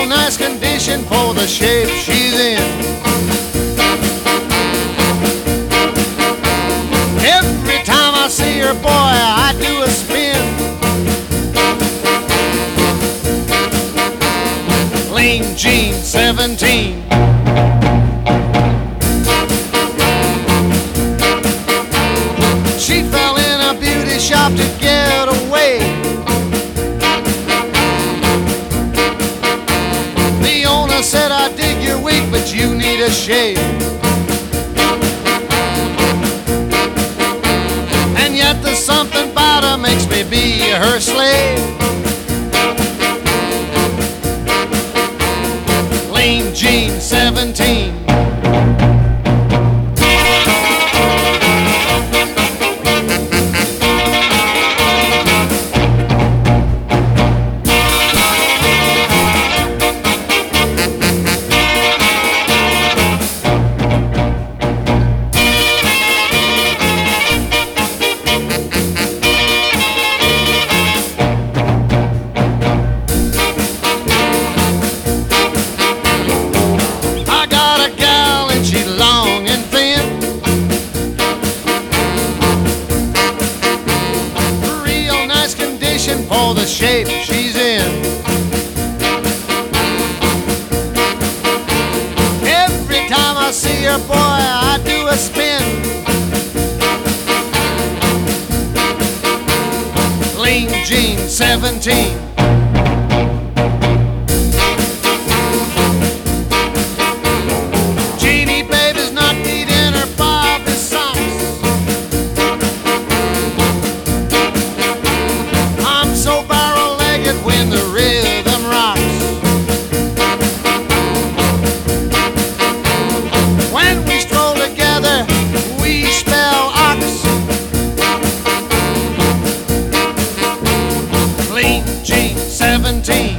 real nice condition for the shape she's in. Every time I see her, boy, I do a spin. Lean Jean 17. She fell in a beauty shop to get away. The owner said, I dig your wig, but you need a shave. And yet there's something about her makes me be her slave. Lean Jean 17. For the shape she's in. Every time I see her, boy, I do a spin. Lean Jean 17. Jeannie baby's not neat in her Bobby socks. So barrel-legged when the rhythm rocks. When we stroll together, we spell ox. Lean Jean 17.